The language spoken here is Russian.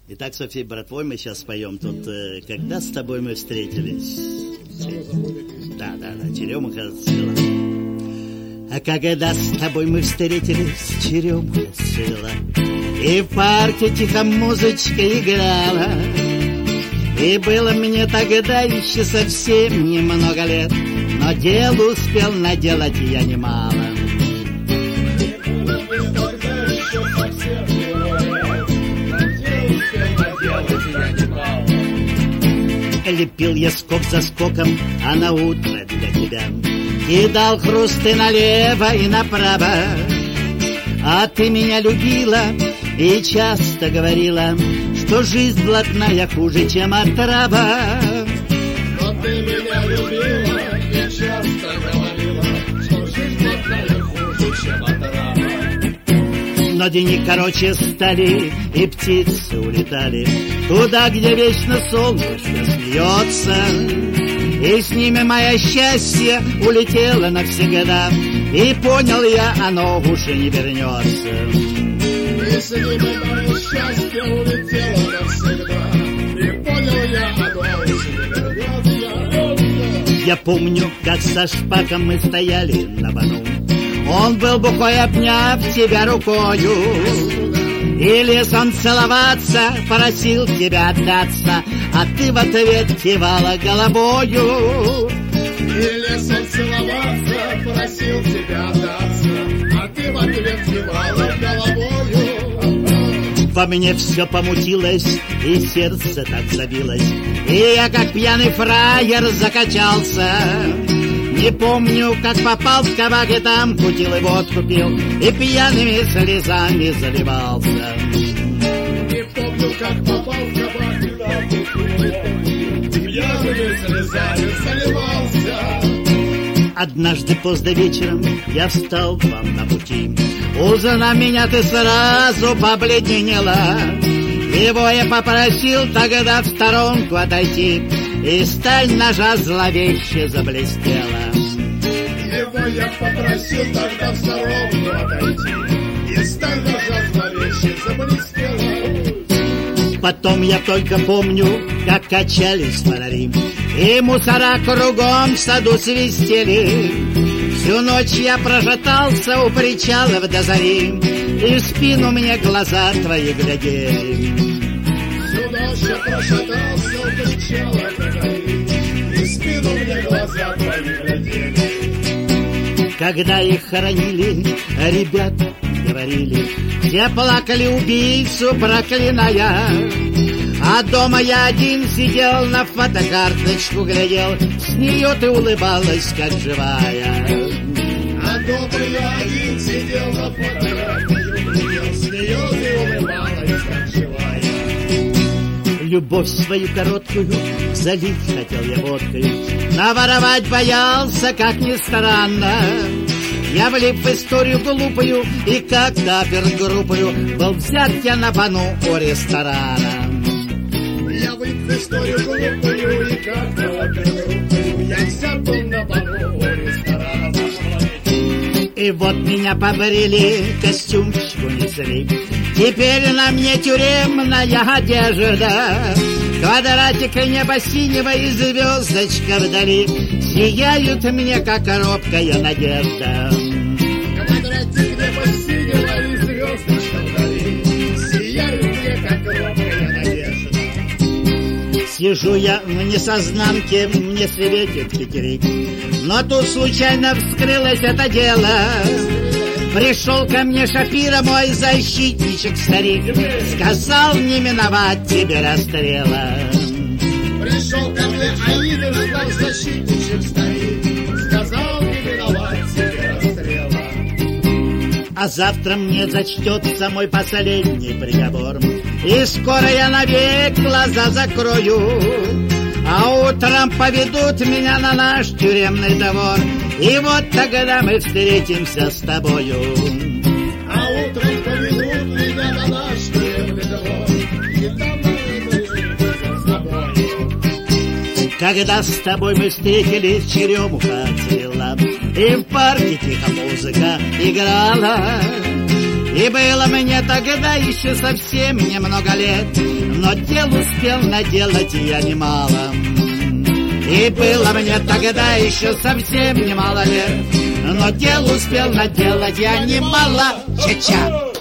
Итак, Софья и братвой, мы сейчас споем тут «Когда с тобой мы встретились». Да, черемуха цвела. А когда с тобой мы встретились, черемуха цвела, и в парке тихо музычка играла. И было мне тогда еще совсем немного лет, но дел успел наделать я немало. Лепил я скок за скоком, а на утро для тебя кидал хрусты налево и направо. А ты меня любила и часто говорила, что жизнь блатная хуже, чем отрава. Но ты меня любила и часто говорила, что жизнь блатная хуже, чем отрава. Но дни короче стали, и птицы улетали туда, где вечно солнышко смеется. И с ними мое счастье улетело навсегда, и понял я, оно уже не вернется. И с ними мое счастье улетело навсегда, и понял я, оно уже не вернется. Я помню, как со шпаком мы стояли на вану. Он был бухой, обняв тебя рукою, и лез он целоваться, просил тебя отдаться, а ты в ответ кивала головою. И лез он целоваться, просил тебя отдаться, а ты в ответ кивала головою. Во мне все помутилось, и сердце так забилось, и я, как пьяный фраер, закачался. Не помню, как попал в кабак, и там кутил и водку пил, и пьяными слезами заливался. Не помню, как попал в кабак, и там кутил и водку пил, и пьяными слезами заливался. Однажды поздно вечером я встал вам на пути. Узнав меня, ты сразу побледнела. Его я попросил тогда в сторонку отойти, и сталь ножа зловеще заблестела. Его я попросил тогда в сторонку отойти, и сталь ножа зловеще заблестела. Потом я только помню, как качались фонари, и мусора кругом в саду свистели. Всю ночь я прожатался у причалов до зари, и в спину мне глаза твои глядели. Всю ночь я прошатался у причалов до зари, и в спину мне глаза твои глядели. Когда их хоронили, ребята говорили, все плакали убийцу, проклиная. А дома я один сидел, на фотокарточку глядел, с нее ты улыбалась, как живая. А дома я один сидел, на фотокарточку глядел, с нее ты улыбалась, как живая. Любовь свою короткую залить хотел я водкой, наворовать боялся, как ни странно. Я влип в историю глупую, и как капер группою был взят я на вану у ресторана. Я влип в историю глупую, и как капер группою я взят был на вану у ресторана. И вот меня побрили, костюмчик унесли, теперь на мне тюремная одежда. Квадратик неба синего и звездочка вдали сияют мне, как робкая надежда. Квадратик неба синего и звездочка вдали сияют мне, как робкая надежда. Сижу я в несознанке, мне светит фитиль, но тут случайно вскрылось это дело. Пришел ко мне Шапира, мой защитничек-старик, сказал, не миновать тебе расстрела. Пришел ко мне Аида, мой защитничек-старик, сказал, не миновать тебе расстрела. А завтра мне зачтется мой последний приговор, и скоро я навек глаза закрою. А утром поведут меня на наш тюремный двор, и вот тогда мы встретимся с тобою. А утром поведут меня на наш тюремный двор, и там мы встретимся с тобою. Когда с тобой мы встретились, черемуха цвела, и в парке тихо музыка играла. И было мне тогда еще совсем немного лет, но дел успел наделать я немало. И было мне тогда еще совсем немало лет, но дел успел наделать я немало. Ча-ча!